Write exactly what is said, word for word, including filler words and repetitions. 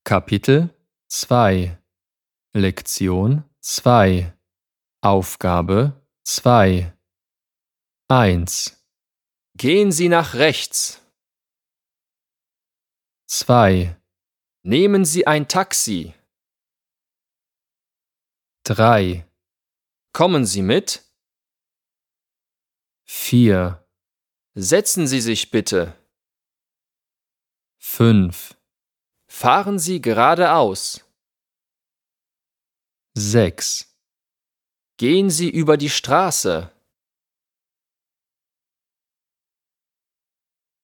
Kapitel zwei Lektion zwei Aufgabe zwei eins Gehen Sie nach rechts. zwei Nehmen Sie ein Taxi. drei Kommen Sie mit. vier Setzen Sie sich bitte. fünf Fahren Sie geradeaus. sechs Gehen Sie über die Straße.